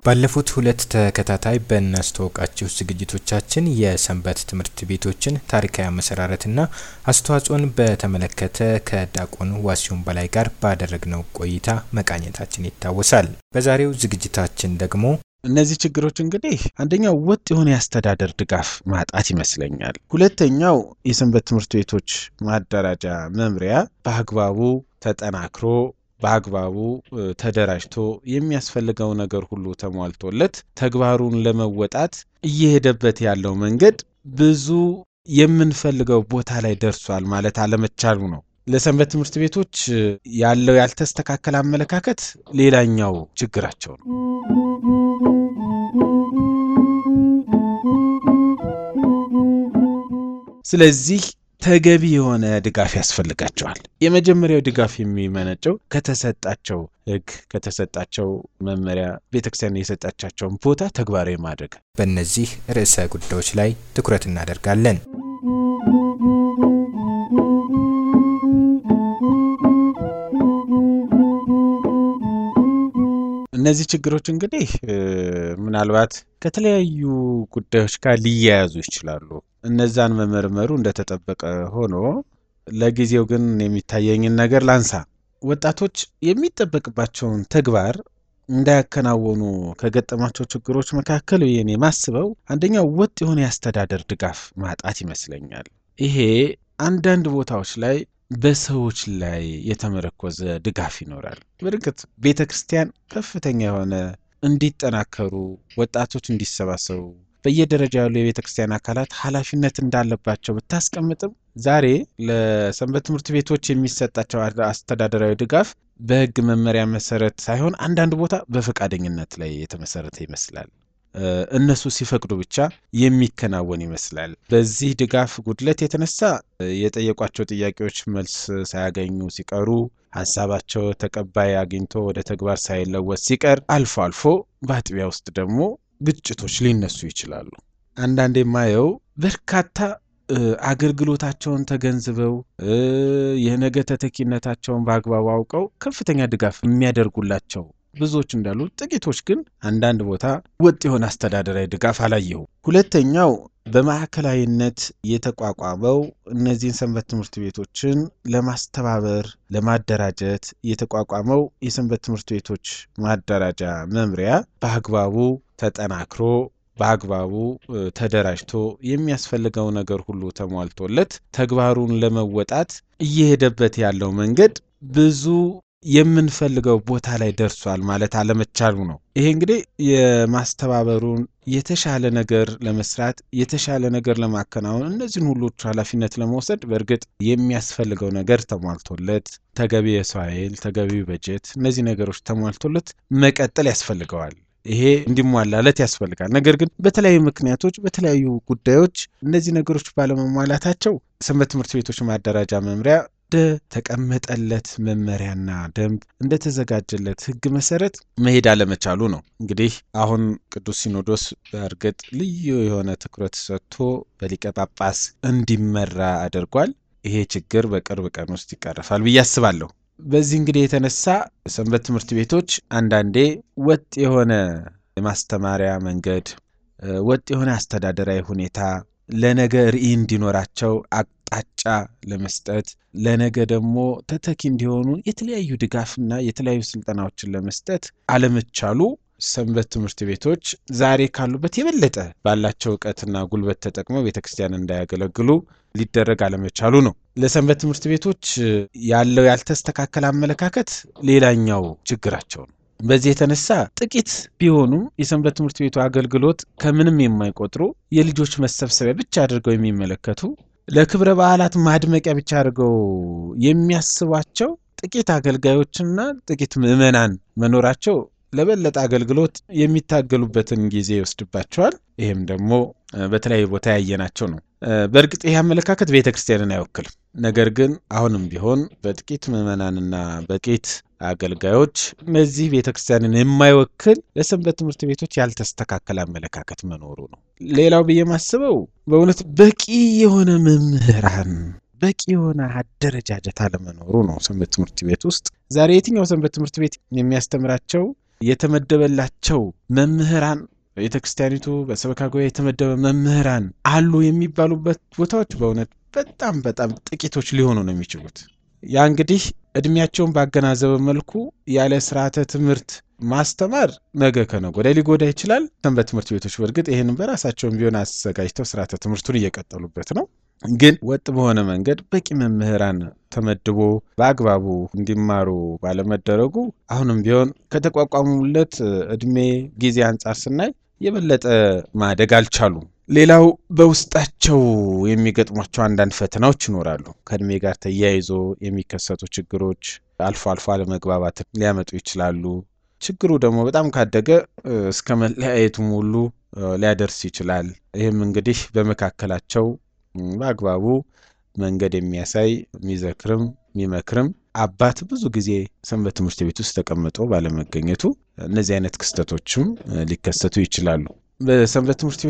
ባለፉት ሁለት ተከታታይ በእናስተዋወቃችሁ ዝግጅቶቻችን የሰንበት ትምህርት ቤቶችን ታሪካዊ አመሰራረትና አስተዋጽኦን በተመለከተ ከዲያቆን ዋሲሁን በላይ ጋር ባደረግነው ቆይታ መቃኘታችን ይታወሳል። በዛሬው ዝግጅታችን ደግሞ እነዚህ ችግሮች እንግዲህ አንደኛው ወጥ የሆነ ያስተዳደር ድጋፍ ማጣት ይመስለኛል። ሁለተኛው የሰንበት ትምህርት ቤቶች ማደራጃ መምሪያ በአግባቡ ተጠናክሮ በአግባቡ ተደራጅቶ የሚያስፈልገው ነገር ሁሉ ተሟልቶለት ተግባሩን ለመወጣት እየሄደበት ያለው መንገድ ብዙ የምንፈልገው ቦታ ላይ ደርሷል ማለት አለመቻሉ ነው። ለሰንበት ትምህርት ቤቶች ያለው ያልተስተካከለ አመለካከት ሌላኛው ችግራቸው ነው። ስለዚህ ተገቢ የሆነ ድጋፍ ያስፈልጋቸዋል። የመጀመሪያው ድጋፍ የሚመነጨው ከተሰጣቸው ሕግ ከተሰጣቸው መመሪያ ቤተክርስቲያን የሰጣቻቸውን ቦታ ተግባራዊ ማድረግ። በእነዚህ ርዕሰ ጉዳዮች ላይ ትኩረት እናደርጋለን። እነዚህ ችግሮች እንግዲህ ምናልባት ከተለያዩ ጉዳዮች ጋር ሊያያዙ ይችላሉ። እነዛን መመርመሩ እንደተጠበቀ ሆኖ ለጊዜው ግን የሚታየኝን ነገር ላንሳ። ወጣቶች የሚጠበቅባቸውን ተግባር እንዳያከናወኑ ከገጠማቸው ችግሮች መካከል የኔ ማስበው አንደኛው ወጥ የሆነ ያስተዳደር ድጋፍ ማጣት ይመስለኛል። ይሄ አንዳንድ ቦታዎች ላይ በሰዎች ላይ የተመረኮዘ ድጋፍ ይኖራል። በርግጥ ቤተክርስቲያን ከፍተኛ የሆነ እንዲጠናከሩ ወጣቶች እንዲሰባሰቡ በየደረጃው ያሉ የቤተክርስቲያን አካላት ኃላፊነት እንዳለባቸው ብታስቀምጥም ዛሬ ለሰንበት ትምህርት ቤቶች የሚሰጣቸው አስተዳደራዊ ድጋፍ በሕግ መመሪያ መሰረት ሳይሆን አንዳንድ ቦታ በፈቃደኝነት ላይ የተመሰረተ ይመስላል። እነሱ ሲፈቅዱ ብቻ የሚከናወን ይመስላል። በዚህ ድጋፍ ጉድለት የተነሳ የጠየቋቸው ጥያቄዎች መልስ ሳያገኙ ሲቀሩ ሐሳባቸው ተቀባይ አግኝቶ ወደ ተግባር ሳይለወጥ ሲቀር አልፎ አልፎ በአጥቢያ ውስጥ ደግሞ ግጭቶች ሊነሱ ይችላሉ። አንዳንዴ ማየው በርካታ አገልግሎታቸውን ተገንዝበው የነገ ተተኪነታቸውን በአግባቡ አውቀው ከፍተኛ ድጋፍ የሚያደርጉላቸው ብዙዎች እንዳሉ፣ ጥቂቶች ግን አንዳንድ ቦታ ወጥ የሆነ አስተዳደራዊ ድጋፍ አላየው። ሁለተኛው በማዕከላዊነት የተቋቋመው እነዚህን ሰንበት ትምህርት ቤቶችን ለማስተባበር ለማደራጀት የተቋቋመው የሰንበት ትምህርት ቤቶች ማደራጃ መምሪያ በአግባቡ ተጠናክሮ በአግባቡ ተደራጅቶ የሚያስፈልገው ነገር ሁሉ ተሟልቶለት ተግባሩን ለመወጣት እየሄደበት ያለው መንገድ ብዙ የምንፈልገው ቦታ ላይ ደርሷል ማለት አለመቻሉ ነው። ይሄ እንግዲህ የማስተባበሩን የተሻለ ነገር ለመስራት የተሻለ ነገር ለማከናወን እነዚህን ሁሉ ኃላፊነት ለመውሰድ በእርግጥ የሚያስፈልገው ነገር ተሟልቶለት ተገቢ የሰው ኃይል ተገቢ በጀት እነዚህ ነገሮች ተሟልቶለት መቀጠል ያስፈልገዋል። ይሄ እንዲሟላለት ያስፈልጋል። ነገር ግን በተለያዩ ምክንያቶች በተለያዩ ጉዳዮች እነዚህ ነገሮች ባለመሟላታቸው ሰንበት ትምህርት ቤቶች ማደራጃ መምሪያ ተቀመጠለት መመሪያና ደንብ እንደተዘጋጀለት ሕግ መሰረት መሄድ አለመቻሉ ነው። እንግዲህ አሁን ቅዱስ ሲኖዶስ በእርግጥ ልዩ የሆነ ትኩረት ሰጥቶ በሊቀ ጳጳስ እንዲመራ አድርጓል። ይሄ ችግር በቅርብ ቀን ውስጥ ይቀርፋል ብዬ አስባለሁ። በዚህ እንግዲህ የተነሳ ሰንበት ትምህርት ቤቶች አንዳንዴ ወጥ የሆነ የማስተማሪያ መንገድ ወጥ የሆነ አስተዳደራዊ ሁኔታ ለነገ ርዕይ እንዲኖራቸው አቅጣጫ ለመስጠት ለነገ ደግሞ ተተኪ እንዲሆኑ የተለያዩ ድጋፍና የተለያዩ ስልጠናዎችን ለመስጠት አለመቻሉ ሰንበት ትምህርት ቤቶች ዛሬ ካሉበት የበለጠ ባላቸው ዕውቀትና ጉልበት ተጠቅመው ቤተክርስቲያን እንዳያገለግሉ ሊደረግ አለመቻሉ ነው። ለሰንበት ትምህርት ቤቶች ያለው ያልተስተካከለ አመለካከት ሌላኛው ችግራቸው ነው። በዚህ የተነሳ ጥቂት ቢሆኑም የሰንበት ትምህርት ቤቱ አገልግሎት ከምንም የማይቆጥሩ የልጆች መሰብሰቢያ ብቻ አድርገው የሚመለከቱ ለክብረ በዓላት ማድመቂያ ብቻ አድርገው የሚያስቧቸው ጥቂት አገልጋዮችና ጥቂት ምዕመናን መኖራቸው ለበለጠ አገልግሎት የሚታገሉበትን ጊዜ ይወስድባቸዋል። ይሄም ደግሞ በተለያየ ቦታ ያየናቸው ነው። በእርግጥ ይሄ አመለካከት ቤተክርስቲያንን አይወክልም። ነገር ግን አሁንም ቢሆን በጥቂት ምዕመናንና በጥቂት አገልጋዮች እነዚህ ቤተክርስቲያንን የማይወክል ለሰንበት ትምህርት ቤቶች ያልተስተካከለ አመለካከት መኖሩ ነው። ሌላው በየማስበው በእውነት በቂ የሆነ መምህራን በቂ የሆነ አደረጃጀት አለመኖሩ ነው። ሰንበት ትምህርት ቤት ውስጥ ዛሬ የትኛው ሰንበት ትምህርት ቤት የሚያስተምራቸው የተመደበላቸው መምህራን ቤተክርስቲያኒቱ በሰበካ ጉባኤ የተመደበ መምህራን አሉ የሚባሉበት ቦታዎች በእውነት በጣም ጥቂቶች ሊሆኑ ነው የሚችሉት። ያ እንግዲህ እድሜያቸውን ባገናዘበ መልኩ ያለ ስርዓተ ትምህርት ማስተማር ነገ ከነገ ወዲያ ሊጎዳ ይችላል። ሰንበት ትምህርት ቤቶች በእርግጥ ይሄንን በራሳቸውም ቢሆን አዘጋጅተው ስርዓተ ትምህርቱን እየቀጠሉበት ነው። ግን ወጥ በሆነ መንገድ በቂ መምህራን ተመድቦ በአግባቡ እንዲማሩ ባለመደረጉ አሁንም ቢሆን ከተቋቋሙለት እድሜ ጊዜ አንጻር ስናይ የበለጠ ማደግ አልቻሉም። ሌላው በውስጣቸው የሚገጥሟቸው አንዳንድ ፈተናዎች ይኖራሉ። ከእድሜ ጋር ተያይዞ የሚከሰቱ ችግሮች አልፎ አለመግባባት ሊያመጡ ይችላሉ። ችግሩ ደግሞ በጣም ካደገ እስከ መለያየቱም ሁሉ ሊያደርስ ይችላል። ይህም እንግዲህ በመካከላቸው በአግባቡ መንገድ የሚያሳይ የሚዘክርም የሚመክርም አባት ብዙ ጊዜ ሰንበት ትምህርት ቤት ውስጥ ተቀምጦ ባለመገኘቱ እነዚህ አይነት ክስተቶችም ሊከሰቱ ይችላሉ። በሰንበት ትምህርት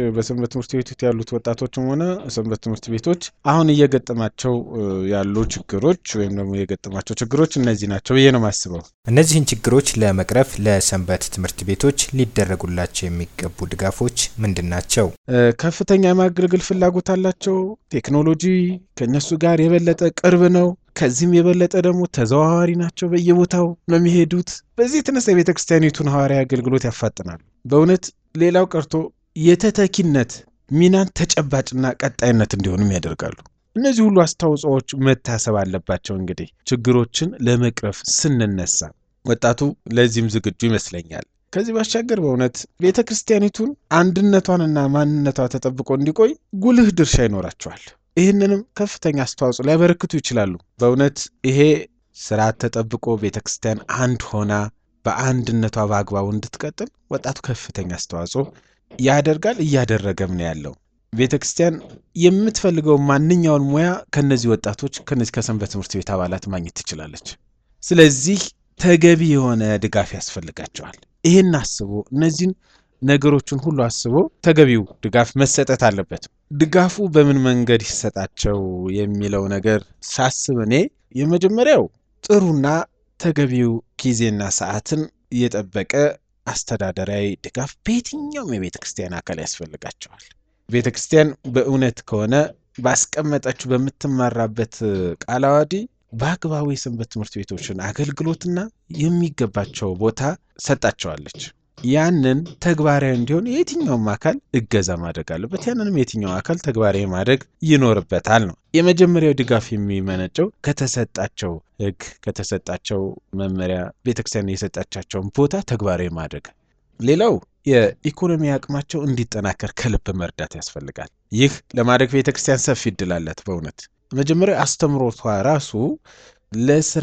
ቤቶች ያሉት ወጣቶችም ሆነ ሰንበት ትምህርት ቤቶች አሁን እየገጠማቸው ያሉ ችግሮች ወይም ደግሞ የገጠማቸው ችግሮች እነዚህ ናቸው ብዬ ነው የማስበው። እነዚህን ችግሮች ለመቅረፍ ለሰንበት ትምህርት ቤቶች ሊደረጉላቸው የሚገቡ ድጋፎች ምንድናቸው? ከፍተኛ የማገልገል ፍላጎት አላቸው። ቴክኖሎጂ ከነሱ ጋር የበለጠ ቅርብ ነው። ከዚህም የበለጠ ደግሞ ተዘዋዋሪ ናቸው። በየቦታው ነው የሚሄዱት። በዚህ የተነሳ የቤተክርስቲያኒቱን ሐዋርያዊ አገልግሎት ያፋጥናሉ። በእውነት ሌላው ቀርቶ የተተኪነት ሚናን ተጨባጭና ቀጣይነት እንዲሆንም ያደርጋሉ። እነዚህ ሁሉ አስተዋጽኦዎች መታሰብ አለባቸው። እንግዲህ ችግሮችን ለመቅረፍ ስንነሳ ወጣቱ ለዚህም ዝግጁ ይመስለኛል። ከዚህ ባሻገር በእውነት ቤተክርስቲያኒቱን አንድነቷንና ማንነቷ ተጠብቆ እንዲቆይ ጉልህ ድርሻ ይኖራቸዋል። ይህንንም ከፍተኛ አስተዋጽኦ ሊያበረክቱ ይችላሉ። በእውነት ይሄ ስርዓት ተጠብቆ ቤተክርስቲያን አንድ ሆና በአንድነቷ በአግባቡ እንድትቀጥል ወጣቱ ከፍተኛ አስተዋጽኦ ያደርጋል፣ እያደረገም ነው ያለው። ቤተክርስቲያን የምትፈልገው ማንኛውን ሙያ ከነዚህ ወጣቶች ከነዚህ ከሰንበት ትምህርት ቤት አባላት ማግኘት ትችላለች። ስለዚህ ተገቢ የሆነ ድጋፍ ያስፈልጋቸዋል። ይሄን አስቦ እነዚህን ነገሮችን ሁሉ አስቦ ተገቢው ድጋፍ መሰጠት አለበት። ድጋፉ በምን መንገድ ይሰጣቸው የሚለው ነገር ሳስብ እኔ የመጀመሪያው ጥሩና ተገቢው ጊዜና ሰዓትን የጠበቀ አስተዳደራዊ ድጋፍ በየትኛውም የቤተክርስቲያን አካል ያስፈልጋቸዋል። ቤተክርስቲያን በእውነት ከሆነ ባስቀመጠችው በምትመራበት ቃለ ዓዋዲ በአግባቡ የሰንበት ትምህርት ቤቶችን አገልግሎትና የሚገባቸው ቦታ ሰጣቸዋለች። ያንን ተግባራዊ እንዲሆን የትኛውም አካል እገዛ ማድረግ አለበት። ያንንም የትኛው አካል ተግባራዊ ማድረግ ይኖርበታል ነው። የመጀመሪያው ድጋፍ የሚመነጨው ከተሰጣቸው ሕግ ከተሰጣቸው መመሪያ ቤተክርስቲያን የሰጣቻቸውን ቦታ ተግባራዊ ማድረግ። ሌላው የኢኮኖሚ አቅማቸው እንዲጠናከር ከልብ መርዳት ያስፈልጋል። ይህ ለማድረግ ቤተክርስቲያን ሰፊ እድል አላት። በእውነት መጀመሪያው አስተምሮቷ ራሱ ለስራ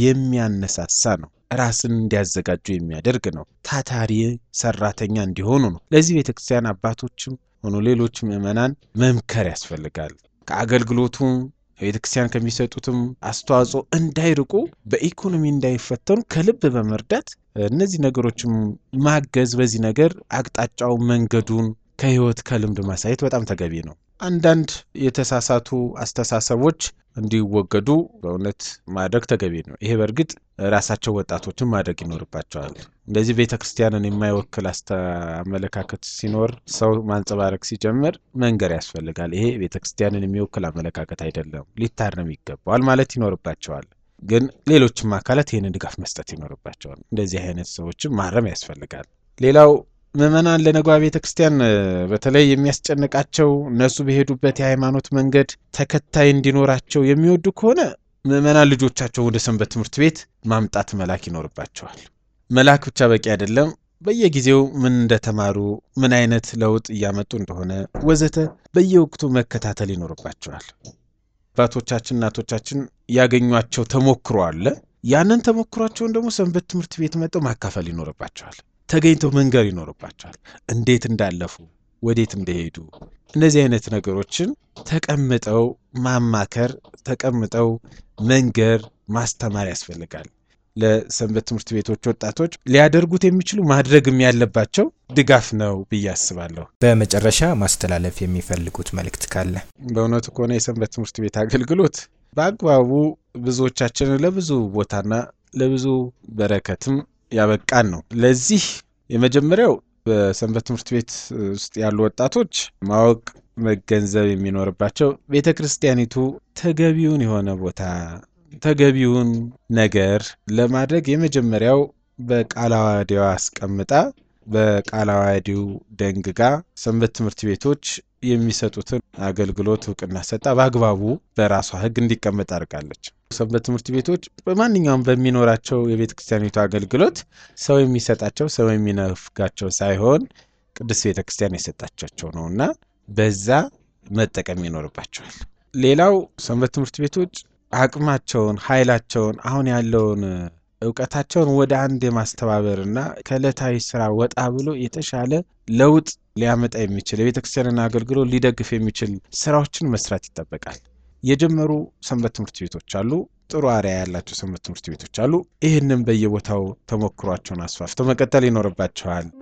የሚያነሳሳ ነው። ራስን እንዲያዘጋጁ የሚያደርግ ነው። ታታሪ ሰራተኛ እንዲሆኑ ነው። ለዚህ ቤተክርስቲያን አባቶችም ሆኖ ሌሎች ምዕመናን መምከር ያስፈልጋል። ከአገልግሎቱ ቤተክርስቲያን ከሚሰጡትም አስተዋጽኦ እንዳይርቁ፣ በኢኮኖሚ እንዳይፈተኑ ከልብ በመርዳት እነዚህ ነገሮችም ማገዝ፣ በዚህ ነገር አቅጣጫው መንገዱን ከህይወት ከልምድ ማሳየት በጣም ተገቢ ነው። አንዳንድ የተሳሳቱ አስተሳሰቦች እንዲወገዱ በእውነት ማድረግ ተገቢ ነው። ይሄ በእርግጥ ራሳቸው ወጣቶችን ማድረግ ይኖርባቸዋል። እንደዚህ ቤተክርስቲያንን የማይወክል አመለካከት ሲኖር ሰው ማንጸባረቅ ሲጀምር መንገር ያስፈልጋል። ይሄ ቤተክርስቲያንን የሚወክል አመለካከት አይደለም፣ ሊታረም ይገባዋል ማለት ይኖርባቸዋል። ግን ሌሎችም አካላት ይህንን ድጋፍ መስጠት ይኖርባቸዋል። እንደዚህ አይነት ሰዎችን ማረም ያስፈልጋል። ሌላው ምዕመናን ለነገ ቤተክርስቲያን በተለይ የሚያስጨንቃቸው እነሱ በሄዱበት የሃይማኖት መንገድ ተከታይ እንዲኖራቸው የሚወዱ ከሆነ ምዕመናን ልጆቻቸው ወደ ሰንበት ትምህርት ቤት ማምጣት መላክ ይኖርባቸዋል። መላክ ብቻ በቂ አይደለም። በየጊዜው ምን እንደተማሩ፣ ምን አይነት ለውጥ እያመጡ እንደሆነ ወዘተ በየወቅቱ መከታተል ይኖርባቸዋል። አባቶቻችን እናቶቻችን ያገኟቸው ተሞክሮ አለ። ያንን ተሞክሯቸውን ደግሞ ሰንበት ትምህርት ቤት መጥተው ማካፈል ይኖርባቸዋል። ተገኝተው መንገር ይኖርባቸዋል። እንዴት እንዳለፉ፣ ወዴት እንደሄዱ፣ እነዚህ አይነት ነገሮችን ተቀምጠው ማማከር፣ ተቀምጠው መንገር፣ ማስተማር ያስፈልጋል። ለሰንበት ትምህርት ቤቶች ወጣቶች ሊያደርጉት የሚችሉ ማድረግም ያለባቸው ድጋፍ ነው ብዬ አስባለሁ። በመጨረሻ ማስተላለፍ የሚፈልጉት መልእክት ካለ? በእውነቱ ከሆነ የሰንበት ትምህርት ቤት አገልግሎት በአግባቡ ብዙዎቻችንን ለብዙ ቦታና ለብዙ በረከትም ያበቃን ነው። ለዚህ የመጀመሪያው በሰንበት ትምህርት ቤት ውስጥ ያሉ ወጣቶች ማወቅ መገንዘብ የሚኖርባቸው ቤተክርስቲያኒቱ ተገቢውን የሆነ ቦታ ተገቢውን ነገር ለማድረግ የመጀመሪያው በቃለ ዓዋዲው አስቀምጣ በቃለ ዓዋዲው ደንግጋ ሰንበት ትምህርት ቤቶች የሚሰጡትን አገልግሎት እውቅና ሰጣ በአግባቡ በራሷ ሕግ እንዲቀመጥ አድርጋለች። ሰንበት ትምህርት ቤቶች በማንኛውም በሚኖራቸው የቤተክርስቲያኒቱ አገልግሎት ሰው የሚሰጣቸው ሰው የሚነፍጋቸው ሳይሆን ቅድስት ቤተክርስቲያን የሰጣቸው ነውና በዛ መጠቀም ይኖርባቸዋል። ሌላው ሰንበት ትምህርት ቤቶች አቅማቸውን ኃይላቸውን አሁን ያለውን ዕውቀታቸውን ወደ አንድ የማስተባበርና ከዕለታዊ ስራ ወጣ ብሎ የተሻለ ለውጥ ሊያመጣ የሚችል የቤተክርስቲያንን አገልግሎት ሊደግፍ የሚችል ስራዎችን መስራት ይጠበቃል። የጀመሩ ሰንበት ትምህርት ቤቶች አሉ፣ ጥሩ አርአያ ያላቸው ሰንበት ትምህርት ቤቶች አሉ። ይህንን በየቦታው ተሞክሯቸውን አስፋፍተው መቀጠል ይኖርባቸዋል።